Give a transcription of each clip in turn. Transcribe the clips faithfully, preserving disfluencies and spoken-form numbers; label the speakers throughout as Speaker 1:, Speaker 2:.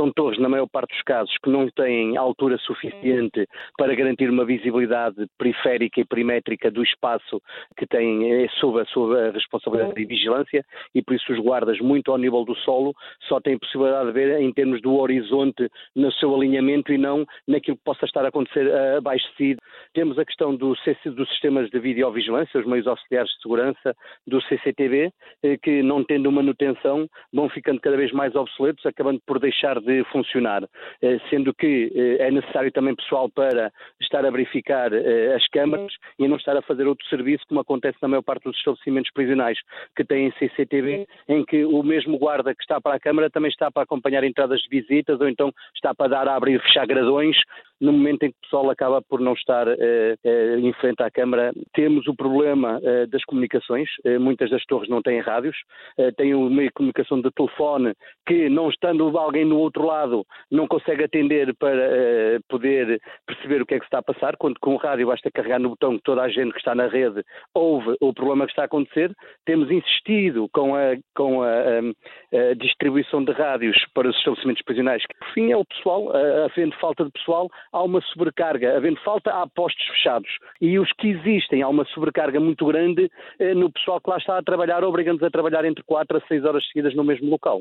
Speaker 1: são torres, na maior parte dos casos, que não têm altura suficiente para garantir uma visibilidade periférica e perimétrica do espaço que têm é sob a sua responsabilidade de vigilância, e por isso os guardas, muito ao nível do solo, só têm possibilidade de ver em termos do horizonte no seu alinhamento e não naquilo que possa estar a acontecer abaixo de si. Temos a questão do C C, dos sistemas de videovigilância, os meios auxiliares de segurança do C C T V, que não tendo manutenção vão ficando cada vez mais obsoletos, acabando por deixar de funcionar, sendo que é necessário também pessoal para estar a verificar as câmaras e não estar a fazer outro serviço, como acontece na maior parte dos estabelecimentos prisionais que têm C C T V, em que o mesmo guarda que está para a câmara também está para acompanhar entradas de visitas ou então está para dar, abrir e fechar gradões, no momento em que o pessoal acaba por não estar eh, eh, em frente à câmara. Temos o problema eh, das comunicações, eh, muitas das torres não têm rádios, eh, têm o meio de comunicação de telefone que, não estando alguém do outro lado, não consegue atender para eh, poder perceber o que é que se está a passar, quando com o rádio basta carregar no botão que toda a gente que está na rede ouve o problema que está a acontecer. Temos insistido com a, com a, a, a distribuição de rádios para os estabelecimentos prisionais, que por fim é o pessoal, havendo falta de pessoal, há uma sobrecarga, havendo falta, há postos fechados. E os que existem, há uma sobrecarga muito grande eh, no pessoal que lá está a trabalhar, obrigando-nos a trabalhar entre quatro a seis horas seguidas no mesmo local.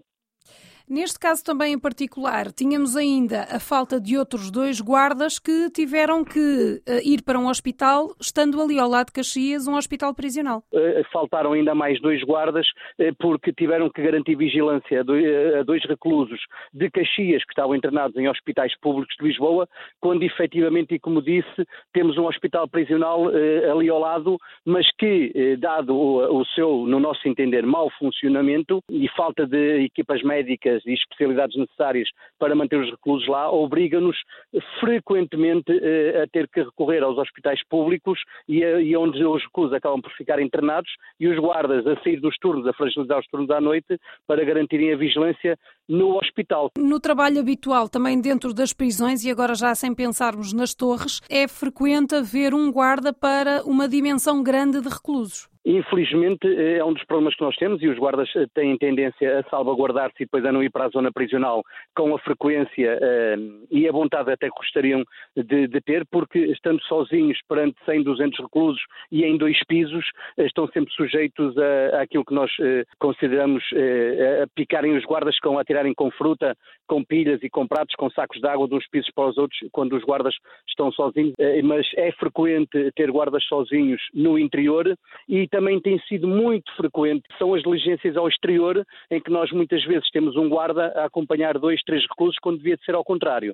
Speaker 2: Neste caso também em particular, tínhamos ainda a falta de outros dois guardas que tiveram que uh, ir para um hospital, estando ali ao lado de Caxias, um hospital prisional.
Speaker 1: Uh, faltaram ainda mais dois guardas uh, porque tiveram que garantir vigilância a dois, uh, a dois reclusos de Caxias que estavam internados em hospitais públicos de Lisboa, quando efetivamente, e como disse, temos um hospital prisional uh, ali ao lado, mas que, uh, dado o, o seu, no nosso entender, mau funcionamento e falta de equipas médicas e especialidades necessárias para manter os reclusos lá, obriga-nos frequentemente eh, a ter que recorrer aos hospitais públicos e, a, e onde os reclusos acabam por ficar internados e os guardas a sair dos turnos, a fragilizar os turnos à noite para garantirem a vigilância no hospital.
Speaker 2: No trabalho habitual, também dentro das prisões, e agora já sem pensarmos nas torres, é frequente haver um guarda para uma dimensão grande de reclusos.
Speaker 1: Infelizmente é um dos problemas que nós temos e os guardas têm tendência a salvaguardar-se e depois a não ir para a zona prisional com a frequência uh, e a vontade até que gostariam de, de ter, porque estando sozinhos perante cem, duzentos reclusos e em dois pisos, estão sempre sujeitos a, a aquilo que nós uh, consideramos uh, a picarem os guardas, com, a tirarem com fruta, com pilhas e com pratos, com sacos de água de uns pisos para os outros, quando os guardas estão sozinhos. Uh, mas é frequente ter guardas sozinhos no interior e também tem sido muito frequente, são as diligências ao exterior, em que nós muitas vezes temos um guarda a acompanhar dois, três reclusos, quando devia de ser ao contrário.